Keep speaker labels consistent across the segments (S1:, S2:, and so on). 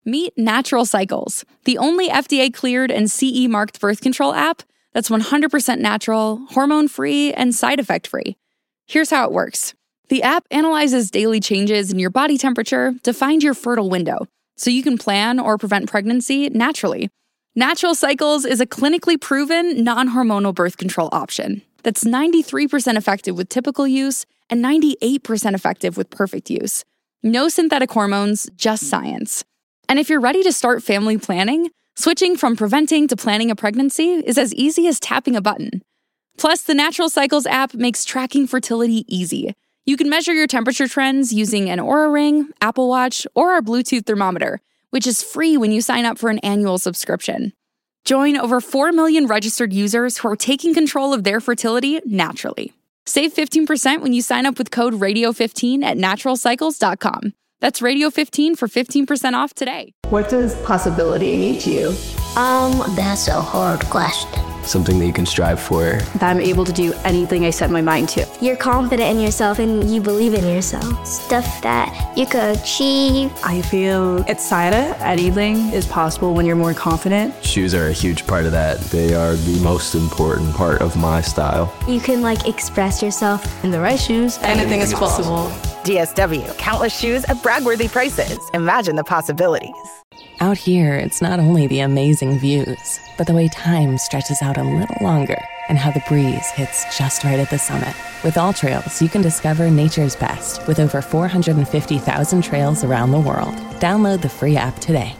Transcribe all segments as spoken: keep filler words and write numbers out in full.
S1: Meet Natural Cycles, the only F D A-cleared and C E-marked birth control app that's one hundred percent natural, hormone-free, and side effect-free. Here's how it works. The app analyzes daily changes in your body temperature to find your fertile window, so you can plan or prevent pregnancy naturally. Natural Cycles is a clinically proven, non-hormonal birth control option that's ninety-three percent effective with typical use and ninety-eight percent effective with perfect use. No synthetic hormones, just science. And if you're ready to start family planning, switching from preventing to planning a pregnancy is as easy as tapping a button. Plus, the Natural Cycles app makes tracking fertility easy. You can measure your temperature trends using an Oura Ring, Apple Watch, or our Bluetooth thermometer, which is free when you sign up for an annual subscription. Join over four million registered users who are taking control of their fertility naturally. Save fifteen percent when you sign up with code radio fifteen at natural cycles dot com. That's radio fifteen for fifteen percent off today.
S2: What does possibility mean to you?
S3: Um, that's a hard question.
S4: Something that you can strive for.
S2: That I'm able to do anything I set my mind to.
S3: You're confident in yourself and you believe in yourself. Stuff that you could achieve.
S2: I feel excited. Anything is possible when you're more confident.
S4: Shoes are a huge part of that.
S5: They are the most important part of my style.
S3: You can like express yourself.
S2: In the right shoes, anything, anything is possible. possible.
S6: D S W, countless shoes at brag-worthy prices. Imagine the possibilities.
S7: Out here, it's not only the amazing views, but the way time stretches out a little longer and how the breeze hits just right at the summit. With All Trails, you can discover nature's best with over four hundred fifty thousand trails around the world. Download the free app today.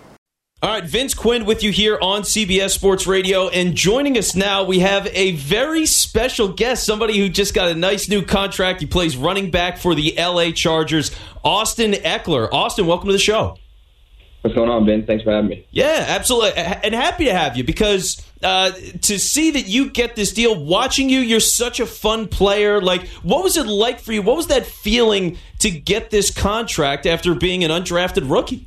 S8: All right, Vince Quinn with you here on C B S Sports Radio, and joining us now, we have a very special guest, somebody who just got a nice new contract. He plays running back for the L A Chargers, Austin Ekeler. Austin, welcome to the show.
S9: What's going on, Vince? Thanks for having me.
S8: Yeah, absolutely, and happy to have you because uh, to see that you get this deal, watching you, you're such a fun player. Like, what was it like for you? What was that feeling to get this contract after being an undrafted rookie?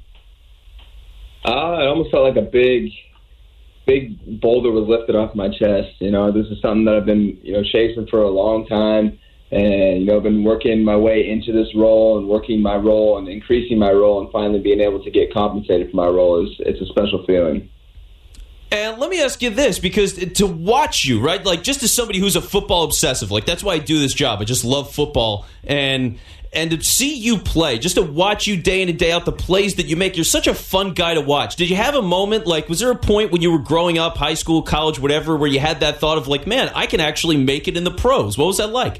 S9: Uh, it almost felt like a big, big boulder was lifted off my chest. You know, this is something that I've been, you know, chasing for a long time, and you know, I've been working my way into this role and working my role and increasing my role, and finally being able to get compensated for my role is it's a special feeling.
S8: And let me ask you this, because to watch you, right, like just as somebody who's a football obsessive, like that's why I do this job. I just love football, and. And to see you play, just to watch you day in and day out, the plays that you make, you're such a fun guy to watch. Did you have a moment, like, was there a point when you were growing up, high school, college, whatever, where you had that thought of, like, man, I can actually make it in the pros? What was that like?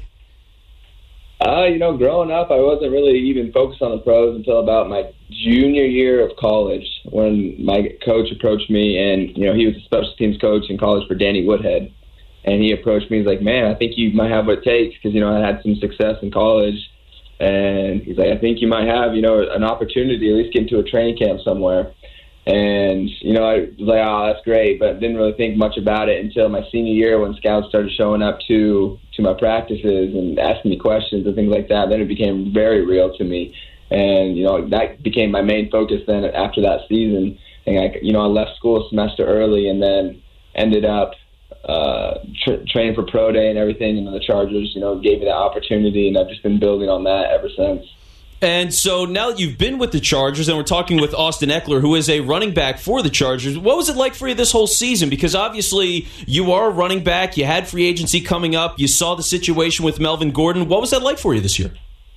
S9: Uh, you know, growing up, I wasn't really even focused on the pros until about my junior year of college when my coach approached me, and, you know, he was a special teams coach in college for Danny Woodhead. And he approached me, he's like, man, I think you might have what it takes because, you know, I had some success in college. And he's like, I think you might have, you know, an opportunity to at least get into a training camp somewhere. And, you know, I was like, oh, that's great, but didn't really think much about it until my senior year when scouts started showing up to, to my practices and asking me questions and things like that. Then it became very real to me. And, you know, that became my main focus then after that season. And, I, you know, I left school a semester early and then ended up Uh, tra- training for pro day and everything, and the Chargers, you know, gave me that opportunity, and I've just been building on that ever since.
S8: And so now that you've been with the Chargers, and we're talking with Austin Ekeler, who is a running back for the Chargers, what was it like for you this whole season? Because obviously you are a running back, you had free agency coming up, you saw the situation with Melvin Gordon. What was that like for you this year?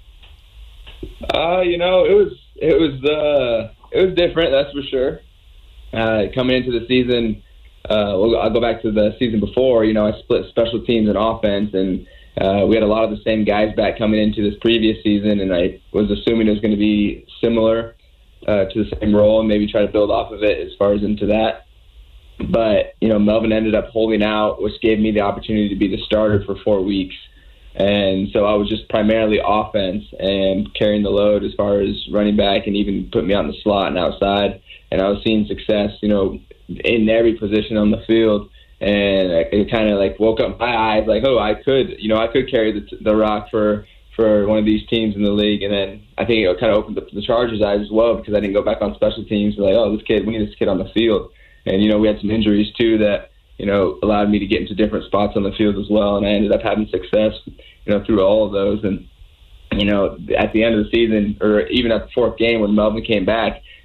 S9: Uh, you know, it was it was uh, it was different, that's for sure. Uh, coming into the season. Uh, well, I'll go back to the season before. You know, I split special teams and offense, and uh, we had a lot of the same guys back coming into this previous season, and I was assuming it was going to be similar uh, to the same role and maybe try to build off of it as far as into that. But, you know, Melvin ended up holding out, which gave me the opportunity to be the starter for four weeks. And so I was just primarily offense and carrying the load as far as running back and even put me out in the slot and outside. And I was seeing success, you know, in every position on the field, and it kind of like woke up my eyes, like, oh, I could, you know, I could carry the, the rock for for one of these teams in the league. And then I think it kind of opened up the Chargers' eyes as well because I didn't go back on special teams. Like, oh, this kid, we need this kid on the field. And you know, we had some injuries too that you know allowed me to get into different spots on the field as well, and I ended up having success, you know, through all of those. And you know, at the end of the season, or even at the fourth game when Melvin came back,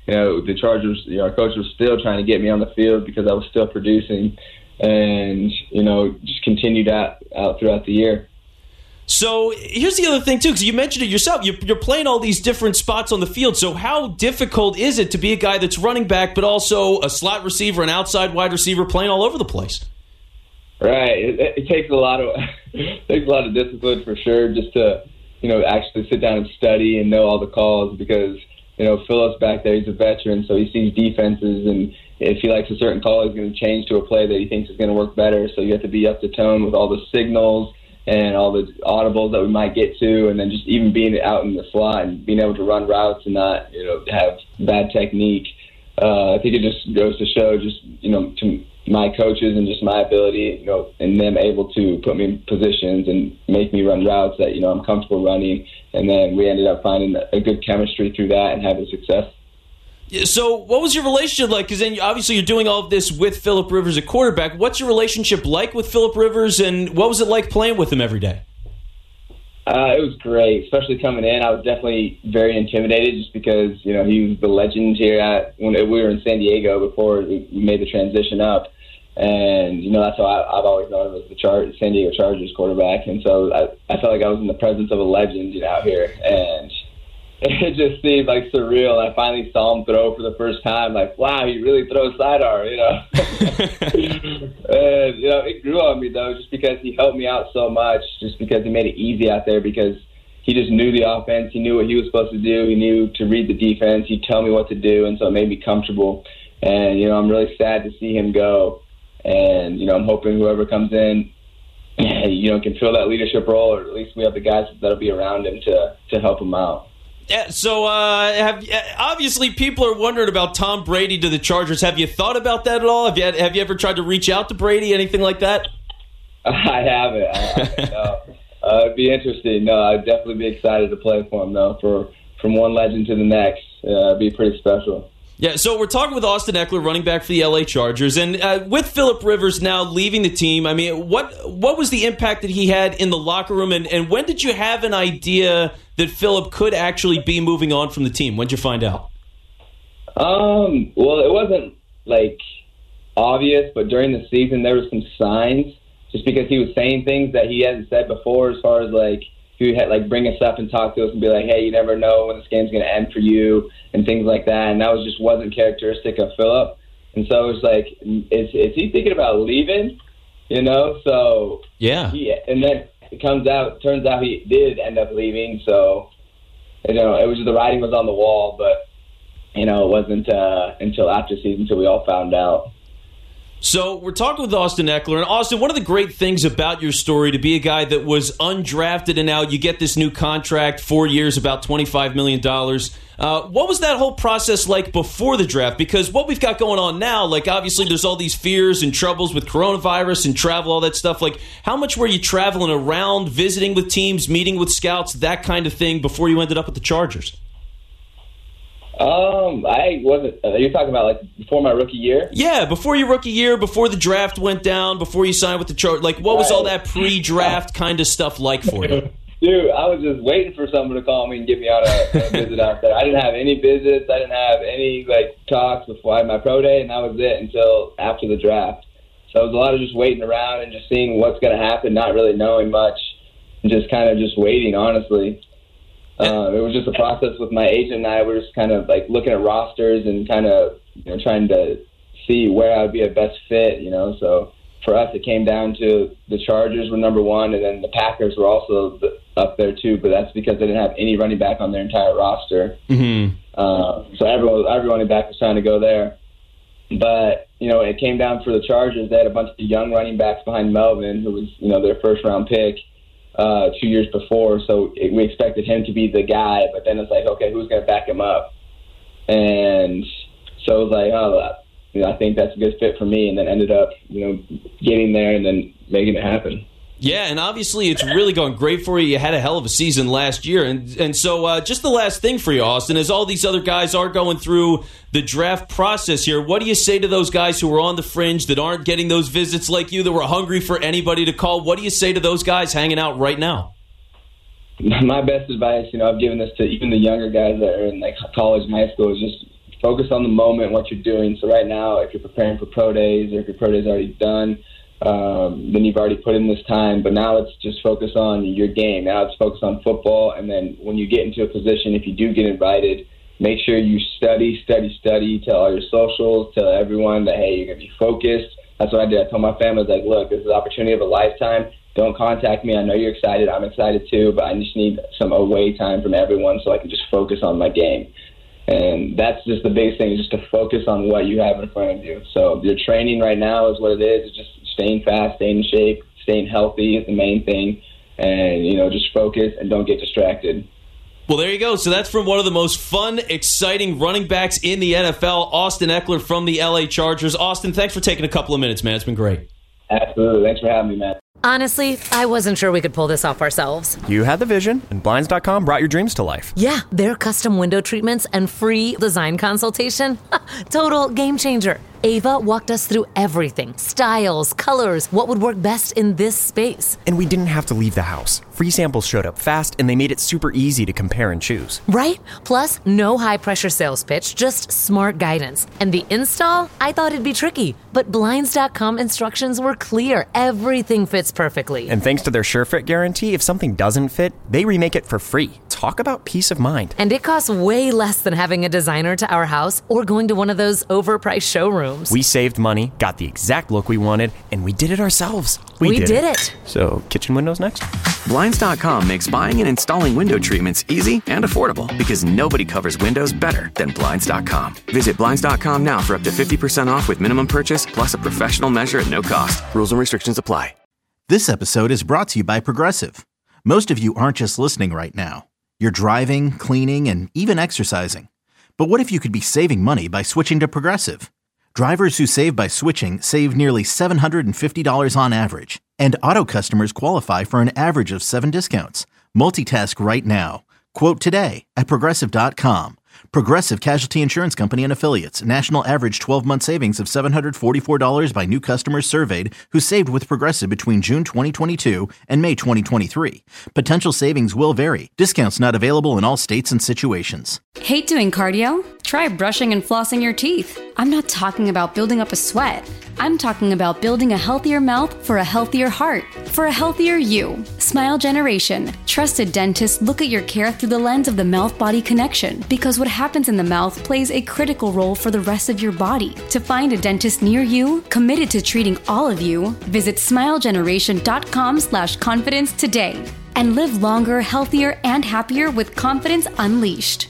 S9: you know, the Chargers, you know, our coach was still trying to get me on the field because I was still producing, and, you know, just continued out, out throughout the year.
S8: So here's the other thing, too, because you mentioned it yourself. You're, you're playing all these different spots on the field. So how difficult is it to be a guy that's running back, but also a slot receiver, an outside wide receiver, playing all over the place?
S9: Right. It, it takes a lot of it takes a lot of discipline for sure, just to, you know, actually sit down and study and know all the calls, because, you know, Phillips back there, he's a veteran, so he sees defenses, and if he likes a certain call, he's going to change to a play that he thinks is going to work better. So you have to be up to tone with all the signals and all the audibles that we might get to, and then just even being out in the slot and being able to run routes and not, you know, have bad technique. Uh, I think it just goes to show just, you know, to my coaches and just my ability, you know, and them able to put me in positions and make me run routes that, you know, I'm comfortable running. And then we ended up finding a good chemistry through that and having success.
S8: So what was your relationship like? Because then obviously you're doing all of this with Phillip Rivers at quarterback. What's your relationship like with Phillip Rivers, and what was it like playing with him every day?
S9: Uh, it was great, especially coming in. I was definitely very intimidated just because, you know, he was the legend here at, when we were in San Diego before we made the transition up. And, you know, that's how I, I've always known him as the Char- San Diego Chargers quarterback. And so I, I felt like I was in the presence of a legend, you know, out here. And it just seemed like surreal. I finally saw him throw for the first time. Like, wow, he really throws sidearm, you know. And, you know, it grew on me, though, just because he helped me out so much, just because he made it easy out there, because he just knew the offense. He knew what he was supposed to do. He knew to read the defense. He'd tell me what to do, and so it made me comfortable. And, you know, I'm really sad to see him go. And, you know, I'm hoping whoever comes in, you know, can fill that leadership role, or at least we have the guys that'll be around him to, to help him out.
S8: Yeah, so uh, have obviously people are wondering about Tom Brady to the Chargers. Have you thought about that at all? Have you had, have you ever tried to reach out to Brady, anything like that?
S9: I haven't. I haven't no. uh, it'd be interesting. No, I'd definitely be excited to play for him, though. For from one legend to the next, uh, it'd be pretty special.
S8: Yeah, so we're talking with Austin Ekeler, running back for the L A Chargers, and uh, with Phillip Rivers now leaving the team, I mean, what what was the impact that he had in the locker room, and, and when did you have an idea that Phillip could actually be moving on from the team? When did you find out?
S9: Um, well, it wasn't, like, obvious, but during the season there were some signs, just because he was saying things that he hadn't said before, as far as, like, he would, like, bring us up and talk to us and be like, hey, you never know when this game's going to end for you, and things like that. And that was just wasn't characteristic of Phillip. And so it was like, is, is he thinking about leaving? You know? So,
S8: yeah.
S9: He, and then it comes out, turns out he did end up leaving. So, you know, it was the writing was on the wall, but, you know, it wasn't uh, until after season until we all found out.
S8: So we're talking with Austin Ekeler. And Austin, one of the great things about your story, to be a guy that was undrafted and now you get this new contract, four years, about twenty-five million dollars. Uh, what was that whole process like before the draft? Because what we've got going on now, like obviously there's all these fears and troubles with coronavirus and travel, all that stuff. Like how much were you traveling around, visiting with teams, meeting with scouts, that kind of thing before you ended up with the Chargers?
S9: Um, I wasn't. Uh, you're talking about like before my rookie year?
S8: Yeah, before your rookie year, before the draft went down, before you signed with the Chargers. Like, what was all that pre-draft kind of stuff like for you?
S9: Dude, I was just waiting for someone to call me and get me on a, a visit out there. I didn't have any visits. I didn't have any like talks before I had my pro day, and that was it until after the draft. So it was a lot of just waiting around and just seeing what's going to happen, not really knowing much, and just kind of just waiting, honestly. Uh, it was just a process with my agent and I. We were just kind of like looking at rosters and kind of, you know, trying to see where I would be a best fit, you know. So for us, it came down to the Chargers were number one, and then the Packers were also up there too. But that's because they didn't have any running back on their entire roster.
S8: Mm-hmm.
S9: Uh, so everyone, every running back was trying to go there. But, you know, it came down for the Chargers. They had a bunch of young running backs behind Melvin, who was, you know, their first round pick. Uh, two years before, so it, we expected him to be the guy, but then it's like, okay, who's going to back him up? And so it was like, oh, you know, I think that's a good fit for me, and then ended up, you know, getting there and then making it happen.
S8: Yeah, and obviously it's really going great for you. You had a hell of a season last year. And and so uh, just the last thing for you, Austin, is all these other guys are going through the draft process here. What do you say to those guys who are on the fringe that aren't getting those visits like you, that were hungry for anybody to call? What do you say to those guys hanging out right now?
S9: My best advice, you know, I've given this to even the younger guys that are in like college and high school, is just focus on the moment, what you're doing. So right now, if you're preparing for pro days or if your pro days already done, um, then you've already put in this time. But now let's just focus on your game. Now let's focus on football. And then when you get into a position, if you do get invited, make sure you study, study, study. Tell all your socials, tell everyone that, hey, you're going to be focused. That's what I did. I told my family, I was like, look, this is the opportunity of a lifetime. Don't contact me. I know you're excited. I'm excited too, but I just need some away time from everyone so I can just focus on my game. And that's just the biggest thing, is just to focus on what you have in front of you. So your training right now is what it is. It's just staying fast, staying in shape, staying healthy is the main thing. And, you know, just focus and don't get distracted.
S8: Well, there you go. So that's from one of the most fun, exciting running backs in the N F L, Austin Ekeler from the L A Chargers. Austin, thanks for taking a couple of minutes, man. It's been great.
S9: Absolutely. Thanks for having me, man.
S10: Honestly, I wasn't sure we could pull this off ourselves.
S11: You had the vision, and Blinds dot com brought your dreams to life.
S10: Yeah, their custom window treatments and free design consultation. Total game changer. Ava walked us through everything. Styles, colors, what would work best in this space.
S11: And we didn't have to leave the house. Free samples showed up fast, and they made it super easy to compare and choose.
S10: Right? Plus, no high-pressure sales pitch, just smart guidance. And the install? I thought it'd be tricky, but Blinds dot com instructions were clear. Everything fits perfectly.
S11: And thanks to their SureFit guarantee, if something doesn't fit, they remake it for free. Talk about peace of mind.
S10: And it costs way less than having a designer to our house or going to one of those overpriced showrooms.
S11: We saved money, got the exact look we wanted, and we did it ourselves.
S10: We, we did, did it. it.
S11: So, kitchen windows next?
S12: Blinds dot com makes buying and installing window treatments easy and affordable because nobody covers windows better than Blinds dot com. Visit Blinds dot com now for up to fifty percent off with minimum purchase plus a professional measure at no cost. Rules and restrictions apply.
S13: This episode is brought to you by Progressive. Most of you aren't just listening right now. You're driving, cleaning, and even exercising. But what if you could be saving money by switching to Progressive? Drivers who save by switching save nearly seven hundred fifty dollars on average. And auto customers qualify for an average of seven discounts. Multitask right now. Quote today at Progressive dot com. Progressive Casualty Insurance Company and Affiliates. National average twelve-month savings of seven hundred forty-four dollars by new customers surveyed who saved with Progressive between June twenty twenty-two and May twenty twenty-three. Potential savings will vary. Discounts not available in all states and situations.
S14: Hate doing cardio? Try brushing and flossing your teeth. I'm not talking about building up a sweat. I'm talking about building a healthier mouth for a healthier heart, for a healthier you. Smile Generation. Trusted dentists look at your care through the lens of the mouth-body connection, because what happens in the mouth plays a critical role for the rest of your body. To find a dentist near you, committed to treating all of you, visit smile generation dot com slash confidence today. And live longer, healthier, and happier with confidence unleashed.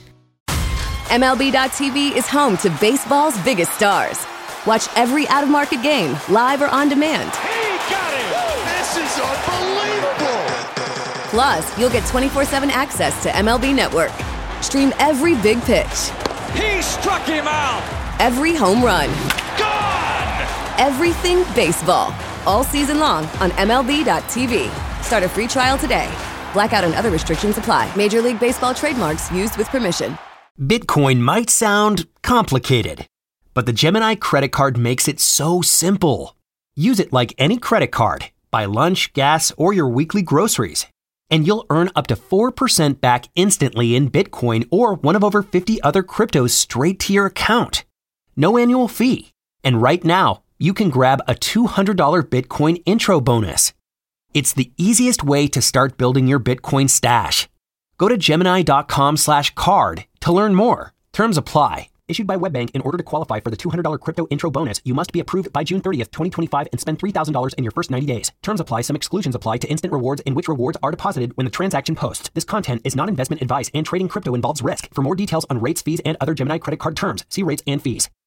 S15: M L B dot T V is home to baseball's biggest stars. Watch every out-of-market game, live or on demand.
S16: He got it! This is unbelievable!
S15: Plus, you'll get twenty-four seven access to M L B Network. Stream every big pitch.
S16: He struck him out!
S15: Every home run.
S16: Gone!
S15: Everything baseball. All season long on M L B dot T V. Start a free trial today. Blackout and other restrictions apply. Major League Baseball trademarks used with permission.
S17: Bitcoin might sound complicated, but the Gemini credit card makes it so simple. Use it like any credit card. Buy lunch, gas, or your weekly groceries. And you'll earn up to four percent back instantly in Bitcoin or one of over fifty other cryptos straight to your account. No annual fee. And right now, you can grab a two hundred dollars Bitcoin intro bonus. It's the easiest way to start building your Bitcoin stash. Go to Gemini dot com slash card to learn more. Terms apply. Issued by WebBank. In order to qualify for the two hundred dollars crypto intro bonus, you must be approved by June thirtieth, twenty twenty-five and spend three thousand dollars in your first ninety days. Terms apply. Some exclusions apply to instant rewards, in which rewards are deposited when the transaction posts. This content is not investment advice, and trading crypto involves risk. For more details on rates, fees, and other Gemini credit card terms, see rates and fees.